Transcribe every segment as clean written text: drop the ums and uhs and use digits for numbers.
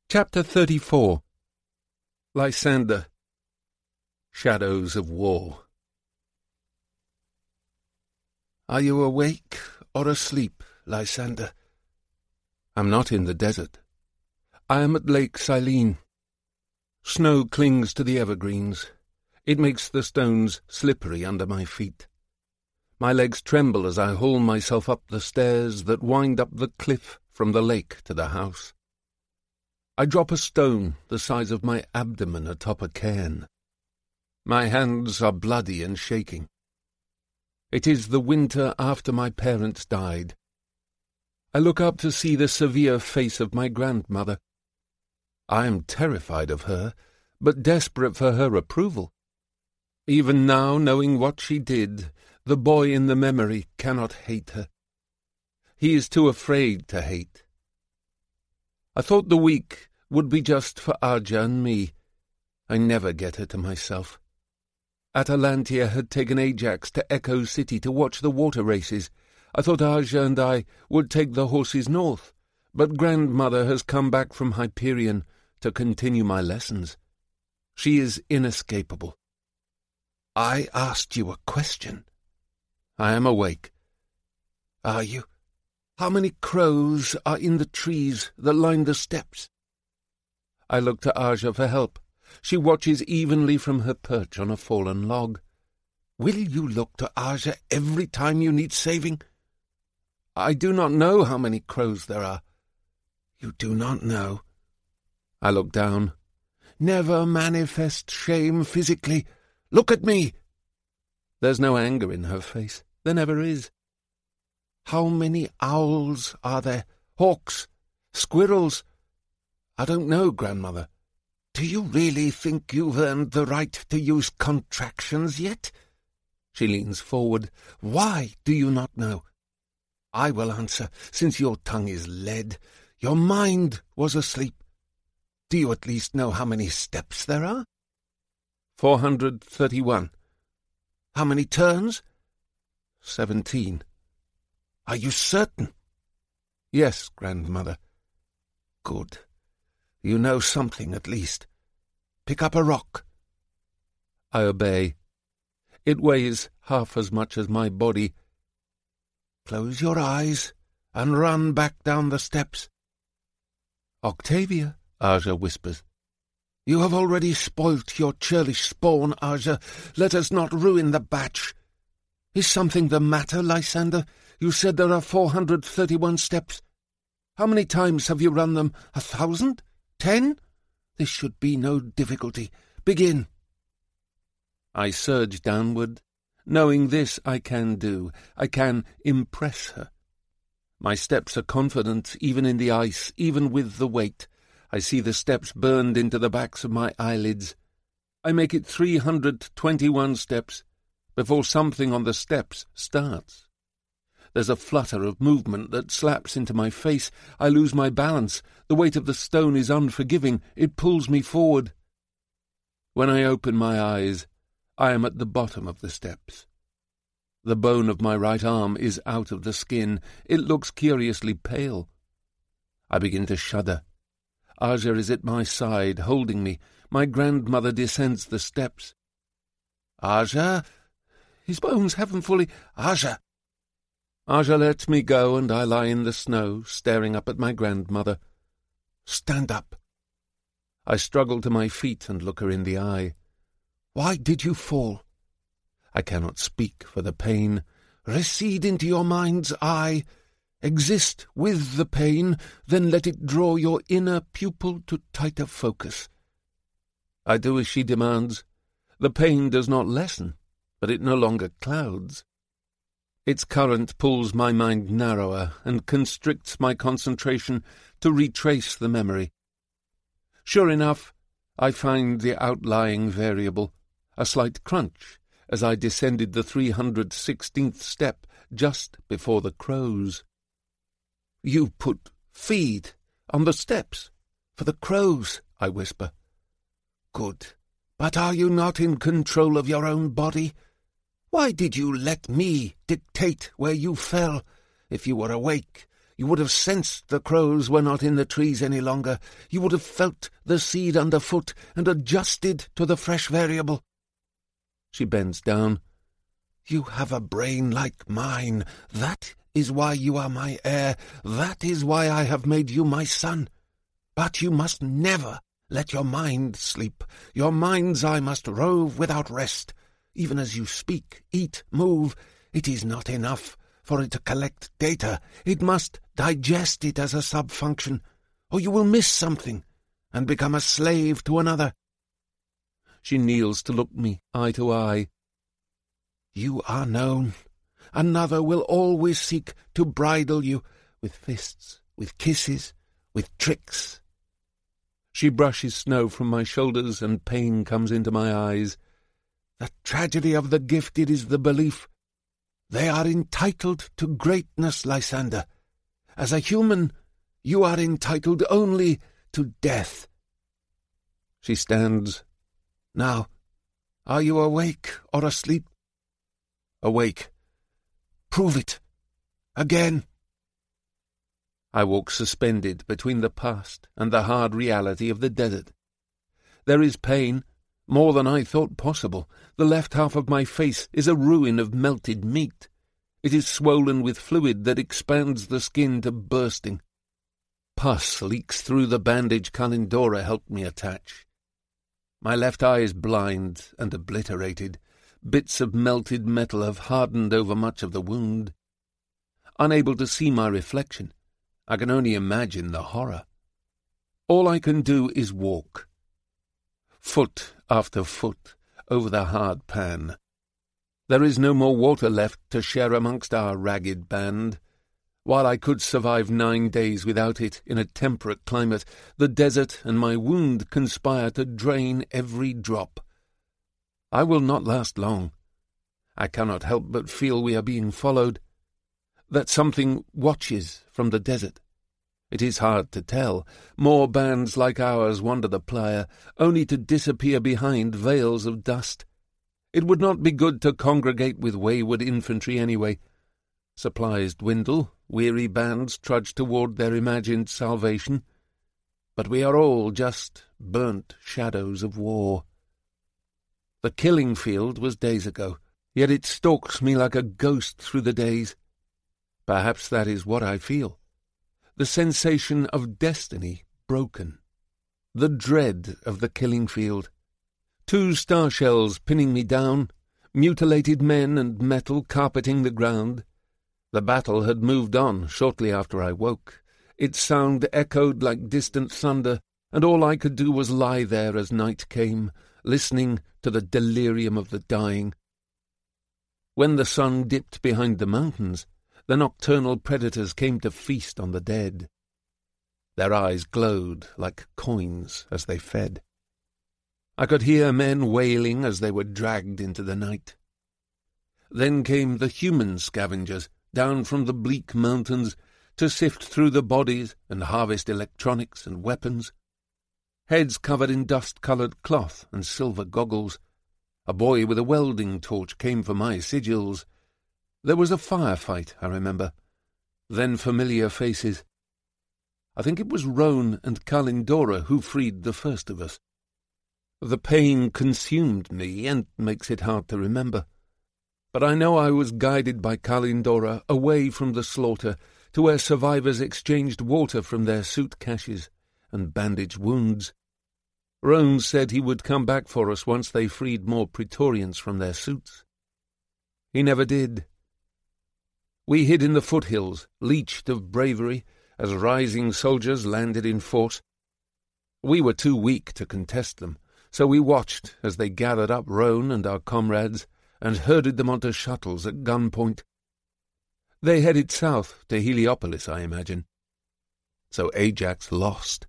Chapter 34. Lysander. Shadows of War. Are you awake or asleep, Lysander? I'm not in the desert. I am at Lake Silene. Snow clings to the evergreens. It makes the stones slippery under my feet. My legs tremble as I haul myself up the stairs that wind up the cliff from the lake to the house. I drop a stone the size of my abdomen atop a cairn. My hands are bloody and shaking. It is the winter after my parents died. I look up to see the severe face of my grandmother. I am terrified of her, but desperate for her approval. Even now, knowing what she did, the boy in the memory cannot hate her. He is too afraid to hate. I thought the week would be just for Arja and me. I never get her to myself. Atalantia had taken Ajax to Echo City to watch the water races. I thought Arja and I would take the horses north, but grandmother has come back from Hyperion to continue my lessons. She is inescapable. I asked you a question. I am awake. Are you? How many crows are in the trees that line the steps? I look to Arja for help. She watches evenly from her perch on a fallen log. Will you look to Arja every time you need saving? I do not know how many crows there are. You do not know? I look down. Never manifest shame physically. Look at me! There's no anger in her face. There never is. How many owls are there? Hawks? Squirrels? I don't know, grandmother. Do you really think you've earned the right to use contractions yet? She leans forward. Why do you not know? I will answer, since your tongue is lead. Your mind was asleep. Do you at least know how many steps there are? 431. How many turns? 17. Are you certain? Yes, grandmother. Good. You know something, at least. Pick up a rock. I obey. It weighs half as much as my body. Close your eyes and run back down the steps. Octavia, Arja whispers. You have already spoilt your churlish spawn, Arja. Let us not ruin the batch. Is something the matter, Lysander? You said there are 431 steps. How many times have you run them? 1,000? 10? This should be no difficulty. Begin. I surge downward. Knowing this I can do. I can impress her. My steps are confident, even in the ice, even with the weight. I see the steps burned into the backs of my eyelids. I make it 321 steps before something on the steps starts. There's a flutter of movement that slaps into my face. I lose my balance. The weight of the stone is unforgiving. It pulls me forward. When I open my eyes, I am at the bottom of the steps. The bone of my right arm is out of the skin. It looks curiously pale. I begin to shudder. Arja is at my side, holding me. My grandmother descends the steps. Arja? His bones haven't fully... Arja! Arja lets me go, and I lie in the snow, staring up at my grandmother. Stand up. I struggle to my feet and look her in the eye. Why did you fall? I cannot speak for the pain. Recede into your mind's eye. Exist with the pain, then let it draw your inner pupil to tighter focus. I do as she demands. The pain does not lessen, but it no longer clouds. Its current pulls my mind narrower and constricts my concentration to retrace the memory. Sure enough, I find the outlying variable, a slight crunch, as I descended the 316th step just before the crows. You put feed on the steps for the crows, I whisper. Good. But are you not in control of your own body? Why did you let me dictate where you fell? If you were awake, You would have sensed the crows were not in the trees any longer. You would have felt the seed underfoot and adjusted to the fresh variable. She bends down. You have a brain like mine. That is why you are my heir. That is why I have made you my son. But you must never let your mind sleep. Your mind's eye must rove without rest. Even as you speak, eat, move, it is not enough for it to collect data. It must digest it as a sub-function, or you will miss something and become a slave to another. She kneels to look me eye to eye. You are known. Another will always seek to bridle you with fists, with kisses, with tricks. She brushes snow from my shoulders and pain comes into my eyes. The tragedy of the gifted is the belief. They are entitled to greatness, Lysander. As a human, you are entitled only to death. She stands. Now, are you awake or asleep? Awake. Prove it. Again. I walk suspended between the past and the hard reality of the desert. There is pain, more than I thought possible. The left half of my face is a ruin of melted meat. It is swollen with fluid that expands the skin to bursting. Pus leaks through the bandage Kalindora helped me attach. My left eye is blind and obliterated. Bits of melted metal have hardened over much of the wound. Unable to see my reflection, I can only imagine the horror. All I can do is walk. Foot after foot over the hard pan. There is no more water left to share amongst our ragged band. While I could survive 9 days without it in a temperate climate, the desert and my wound conspire to drain every drop. I will not last long. I cannot help but feel we are being followed, that something watches from the desert. It is hard to tell. More bands like ours wander the playa, only to disappear behind veils of dust. It would not be good to congregate with wayward infantry anyway. Supplies dwindle, weary bands trudge toward their imagined salvation. But we are all just burnt shadows of war. The killing field was days ago, yet it stalks me like a ghost through the days. Perhaps that is what I feel. The sensation of destiny broken. The dread of the killing field. 2 star shells pinning me down, mutilated men and metal carpeting the ground. The battle had moved on shortly after I woke. Its sound echoed like distant thunder, and all I could do was lie there as night came, listening to the delirium of the dying. When the sun dipped behind the mountains, the nocturnal predators came to feast on the dead. Their eyes glowed like coins as they fed. I could hear men wailing as they were dragged into the night. Then came the human scavengers, down from the bleak mountains, to sift through the bodies and harvest electronics and weapons. Heads covered in dust-coloured cloth and silver goggles. A boy with a welding torch came for my sigils. There was a firefight, I remember. Then familiar faces. I think it was Roan and Kalindora who freed the first of us. The pain consumed me and makes it hard to remember. But I know I was guided by Kalindora away from the slaughter to where survivors exchanged water from their suit caches and bandaged wounds. Roan said he would come back for us once they freed more Praetorians from their suits. He never did. We hid in the foothills, leeched of bravery, as rising soldiers landed in force. We were too weak to contest them, so we watched as they gathered up Roan and our comrades and herded them onto shuttles at gunpoint. They headed south to Heliopolis, I imagine. So Ajax lost.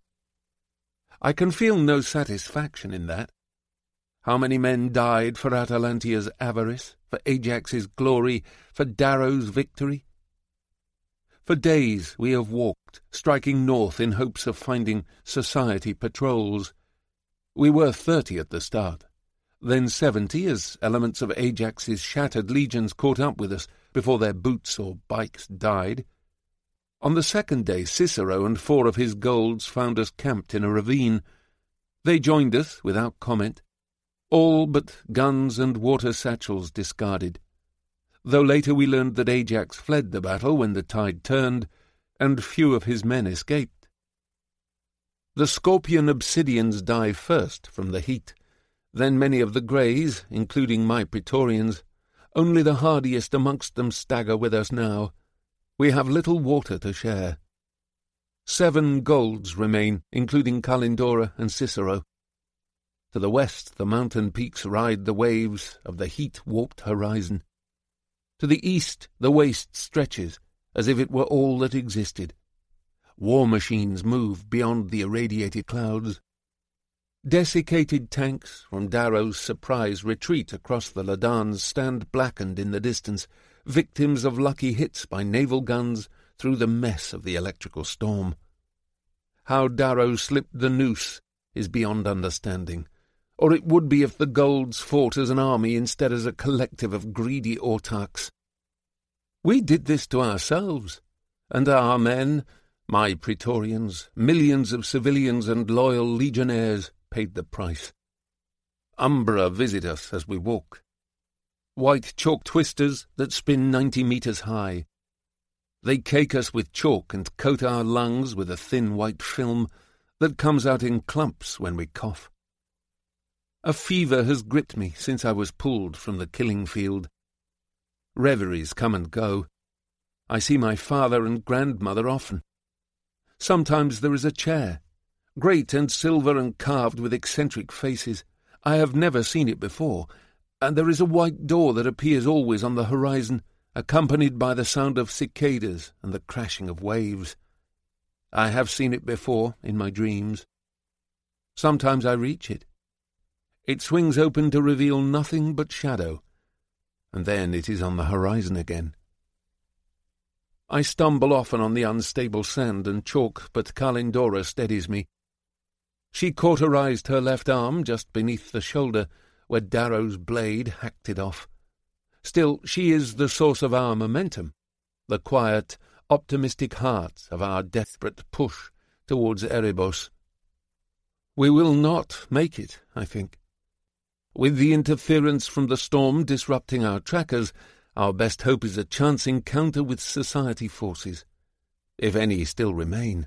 I can feel no satisfaction in that. How many men died for Atalantia's avarice, for Ajax's glory, for Darrow's victory? For days we have walked, striking north in hopes of finding society patrols. We were 30 at the start, then 70 as elements of Ajax's shattered legions caught up with us before their boots or bikes died. On the second day, Cicero and 4 of his Golds found us camped in a ravine. They joined us without comment, all but guns and water satchels discarded, though later we learned that Ajax fled the battle when the tide turned, and few of his men escaped. The Scorpion Obsidians die first from the heat, then many of the Greys, including my Praetorians. Only the hardiest amongst them stagger with us now. We have little water to share. 7 Golds remain, including Kalindora and Cicero. To the west the mountain peaks ride the waves of the heat-warped horizon. To the east the waste stretches, as if it were all that existed. War machines move beyond the irradiated clouds. Desiccated tanks from Darrow's surprise retreat across the Ladans stand blackened in the distance, victims of lucky hits by naval guns through the mess of the electrical storm. How Darrow slipped the noose is beyond understanding, or it would be if the Golds fought as an army instead as a collective of greedy autarchs. We did this to ourselves, and our men, my Praetorians, millions of civilians and loyal legionnaires, paid the price. Umbra visit us as we walk. White chalk twisters that spin 90 metres high. They cake us with chalk and coat our lungs with a thin white film that comes out in clumps when we cough. A fever has gripped me since I was pulled from the killing field. Reveries come and go. I see my father and grandmother often. Sometimes there is a chair, great and silver and carved with eccentric faces. I have never seen it before, and there is a white door that appears always on the horizon, accompanied by the sound of cicadas and the crashing of waves. I have seen it before in my dreams. Sometimes I reach it. It swings open to reveal nothing but shadow, and then it is on the horizon again. I stumble often on the unstable sand and chalk, but Kalindora steadies me. She cauterized her left arm just beneath the shoulder, where Darrow's blade hacked it off. Still, she is the source of our momentum, the quiet, optimistic heart of our desperate push towards Erebos. We will not make it, I think. With the interference from the storm disrupting our trackers, our best hope is a chance encounter with society forces, if any still remain.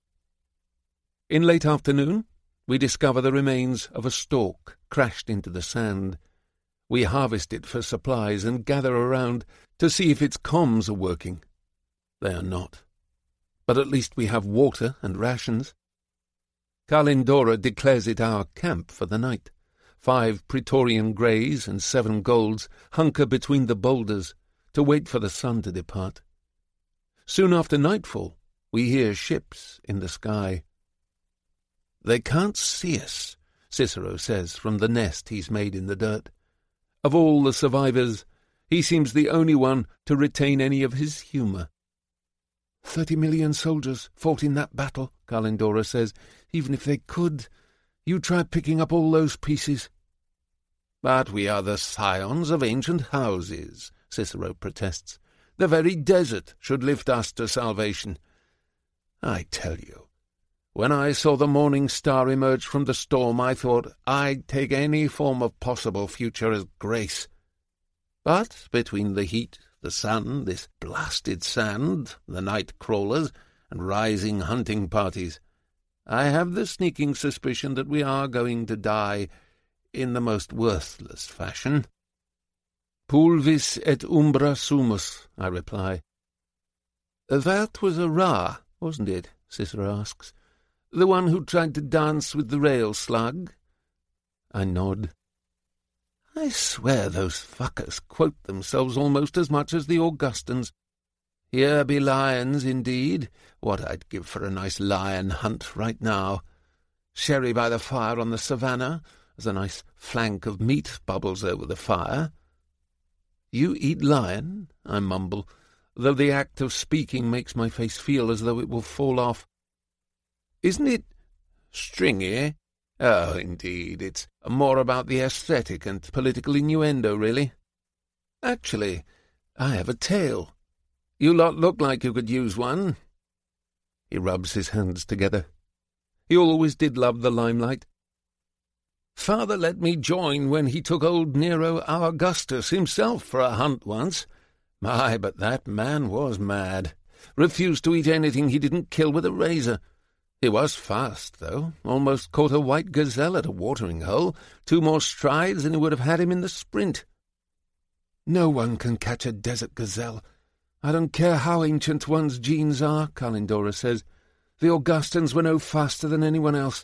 In late afternoon, we discover the remains of a stork crashed into the sand. We harvest it for supplies and gather around to see if its comms are working. They are not. But at least we have water and rations. Kalindora declares it our camp for the night. 5 Praetorian Greys and 7 Golds hunker between the boulders to wait for the sun to depart. Soon after nightfall, we hear ships in the sky. "They can't see us," Cicero says from the nest he's made in the dirt. Of all the survivors, he seems the only one to retain any of his humour. 30 million soldiers fought in that battle, Kalindora says. Even if they could, you try picking up all those pieces. But we are the scions of ancient houses, Cicero protests. The very desert should lift us to salvation. I tell you, when I saw the morning star emerge from the storm, I thought I'd take any form of possible future as grace. But between the heat, the sun, this blasted sand, the night crawlers, and rising hunting parties, I have the sneaking suspicion that we are going to die in the most worthless fashion. Pulvis et umbra sumus, I reply. That was a Ra, wasn't it? Cicero asks. The one who tried to dance with the rail slug? I nod. I swear those fuckers quote themselves almost as much as the Augustans. Here be lions, indeed. What I'd give for a nice lion hunt right now. Sherry by the fire on the savannah, as a nice flank of meat bubbles over the fire. You eat lion? I mumble, though the act of speaking makes my face feel as though it will fall off. Isn't it stringy? Oh, indeed, it's more about the aesthetic and political innuendo, really. Actually, I have a tail. You lot look like you could use one. He rubs his hands together. He always did love the limelight. Father let me join when he took old Nero Augustus himself for a hunt once. My, but that man was mad. Refused to eat anything he didn't kill with a razor. He was fast, though. Almost caught a white gazelle at a watering hole. 2 more strides and he would have had him in the sprint. No one can catch a desert gazelle. I don't care how ancient one's genes are, Kalindora says. The Augustans were no faster than anyone else.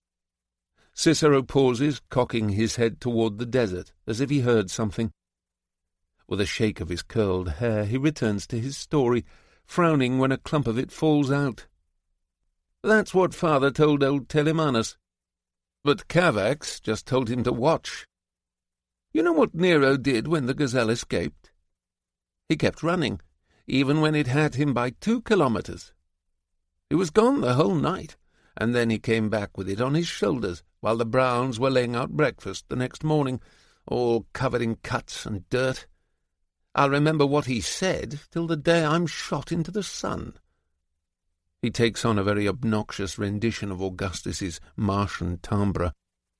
Cicero pauses, cocking his head toward the desert, as if he heard something. With a shake of his curled hair, he returns to his story, frowning when a clump of it falls out. That's what Father told old Telemanus. But Cavax just told him to watch. You know what Nero did when the gazelle escaped? He kept running, even when it had him by 2 kilometers. He was gone the whole night, and then he came back with it on his shoulders while the Browns were laying out breakfast the next morning, all covered in cuts and dirt. I'll remember what he said till the day I'm shot into the sun. He takes on a very obnoxious rendition of Augustus's Martian timbre.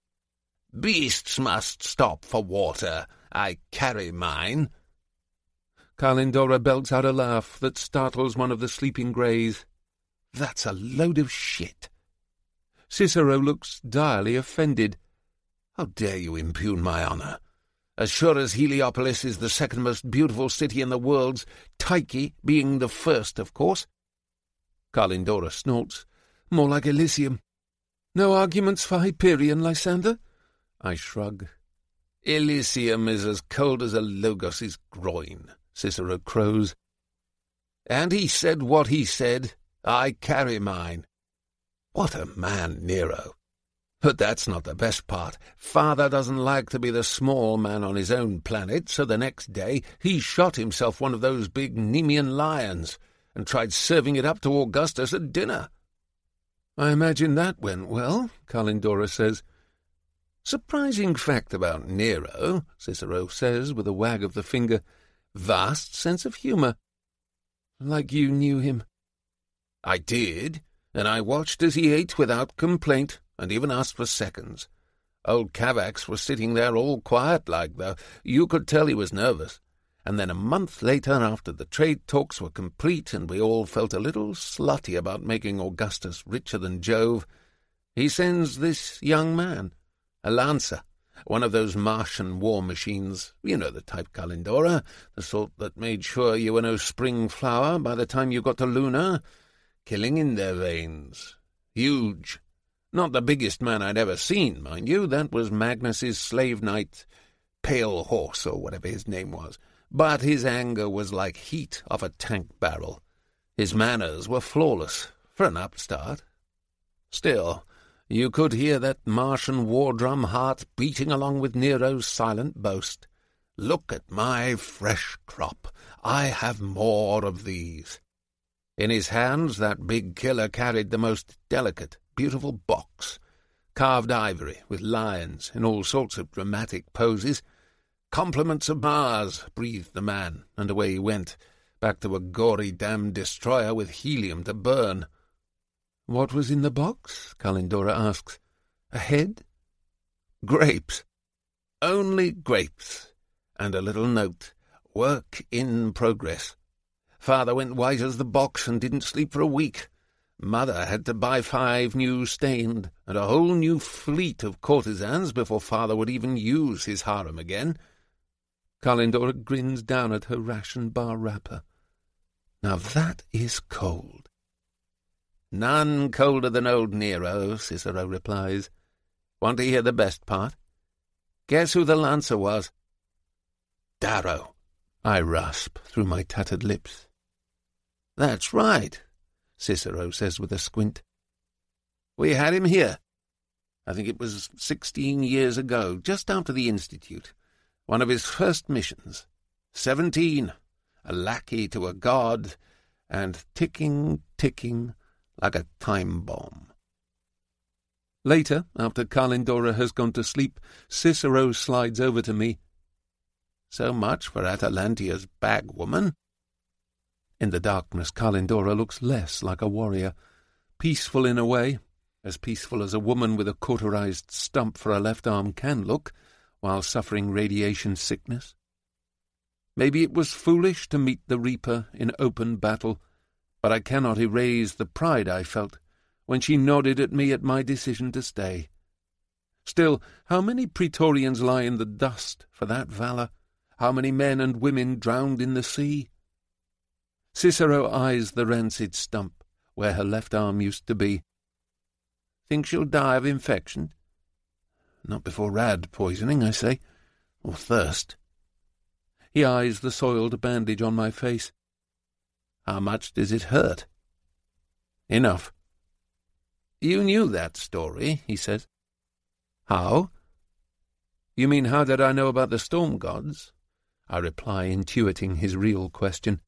Beasts must stop for water. I carry mine. Kalindora belts out a laugh that startles one of the sleeping greys. That's a load of shit. Cicero looks direly offended. How dare you impugn my honour? As sure as Heliopolis is the second most beautiful city in the world, Tyche being the first, of course. Kalindora snorts. More like Elysium. No arguments for Hyperion, Lysander? I shrug. Elysium is as cold as a Logos's groin, Cicero crows. And he said what he said. I carry mine. What a man, Nero. But that's not the best part. Father doesn't like to be the small man on his own planet, so the next day he shot himself one of those big Nemean lions and tried serving it up to Augustus at dinner. I imagine that went well, Kalindora says. Surprising fact about Nero, Cicero says with a wag of the finger. Vast sense of humour. Like you knew him. I did, and I watched as he ate without complaint, and even asked for seconds. Old Cavax was sitting there all quiet-like, though. You could tell he was nervous. And then a month later, after the trade talks were complete and we all felt a little slutty about making Augustus richer than Jove, he sends this young man, a lancer, one of those Martian war machines. You know the type, Kalindora, the sort that made sure you were no spring flower by the time you got to Luna, killing in their veins. Huge. Not the biggest man I'd ever seen, mind you. That was Magnus's slave knight, Pale Horse, or whatever his name was. But his anger was like heat off a tank barrel. His manners were flawless, for an upstart. Still, you could hear that Martian war drum heart beating along with Nero's silent boast. Look at my fresh crop. I have more of these. In his hands that big killer carried the most delicate, beautiful box, carved ivory with lions in all sorts of dramatic poses. Compliments of Mars, breathed the man, and away he went, back to a gory damned destroyer with helium to burn. What was in the box? Kalindora asks. A head? Grapes. Only grapes. And a little note. Work in progress. Father went white as the box and didn't sleep for a week. Mother had to buy 5 new stained, and a whole new fleet of courtesans before Father would even use his harem again. Kalindora grins down at her ration bar wrapper. Now that is cold. None colder than old Nero, Cicero replies. Want to hear the best part? Guess who the lancer was? Darrow, I rasp through my tattered lips. That's right, Cicero says with a squint. We had him here. I think it was 16 years ago, just after the Institute. One of his first missions. 17, a lackey to a god, and ticking, ticking, like a time bomb. Later, after Kalindora has gone to sleep, Cicero slides over to me. So much for Atalantia's bagwoman. In the darkness, Kalindora looks less like a warrior, Peaceful in a way, as peaceful as a woman with a cauterized stump for a left arm can look, while suffering radiation sickness. Maybe it was foolish to meet the Reaper in open battle, but I cannot erase the pride I felt when she nodded at me at my decision to stay. Still, how many Praetorians lie in the dust for that valour? How many men and women drowned in the sea? Cicero eyes the rancid stump, where her left arm used to be. Think she'll die of infection? Not before rad poisoning, I say, or thirst. He eyes the soiled bandage on my face. How much does it hurt? Enough. You knew that story, he says. How? You mean how did I know about the storm gods? I reply, intuiting his real question.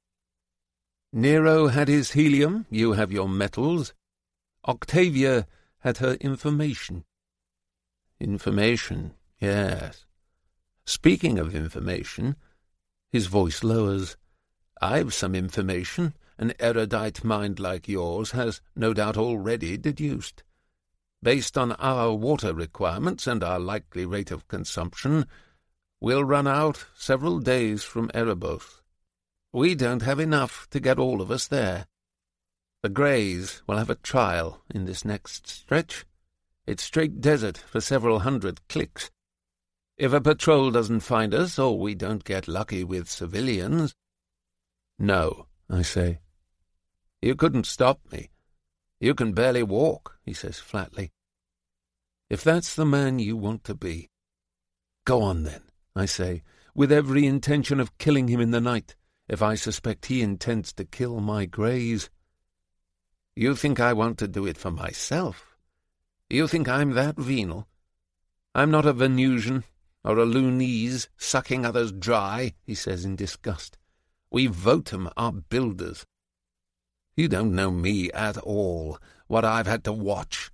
Nero had his helium, you have your metals. Octavia had her information. Information, yes. Speaking of information, his voice lowers. I've some information an erudite mind like yours has no doubt already deduced. Based on our water requirements and our likely rate of consumption, we'll run out several days from Erebos. We don't have enough to get all of us there. The Greys will have a trial in this next stretch. It's straight desert for several hundred clicks. If a patrol doesn't find us, or we don't get lucky with civilians... No, I say. You couldn't stop me. You can barely walk, he says flatly. If that's the man you want to be... Go on then, I say, with every intention of killing him in the night, if I suspect he intends to kill my Greys. You think I want to do it for myself? You think I'm that venal? I'm not a Venusian or a Lunese sucking others dry, he says in disgust. We Votum are builders. You don't know me at all, what I've had to watch.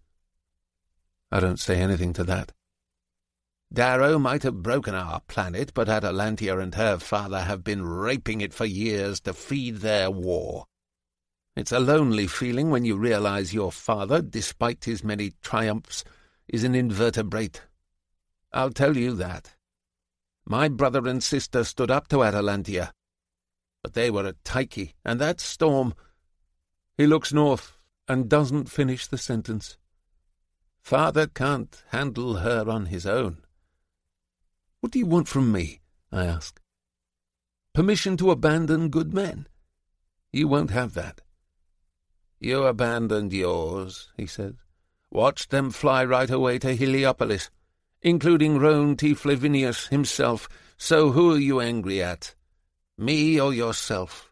I don't say anything to that. Darrow might have broken our planet, but Atalantia and her father have been raping it for years to feed their war. It's a lonely feeling when you realize your father, despite his many triumphs, is an invertebrate. I'll tell you that. My brother and sister stood up to Atalantia, but they were at Tyche, and that storm... He looks north and doesn't finish the sentence. Father can't handle her on his own. What do you want from me? I ask. Permission to abandon good men? You won't have that. You abandoned yours, he says. Watched them fly right away to Heliopolis, including Roan T. Flavinius himself. So who are you angry at? Me or yourself?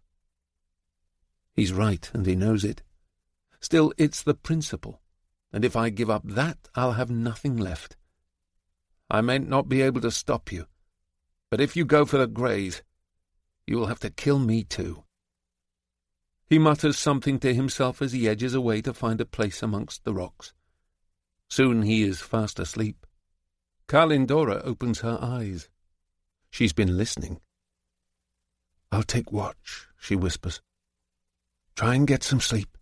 He's right, and he knows it. Still, it's the principle, and if I give up that, I'll have nothing left. I may not be able to stop you, but if you go for the Greys, you'll have to kill me too. He mutters something to himself as he edges away to find a place amongst the rocks. Soon he is fast asleep. Kalindora opens her eyes. She's been listening. I'll take watch, she whispers. Try and get some sleep.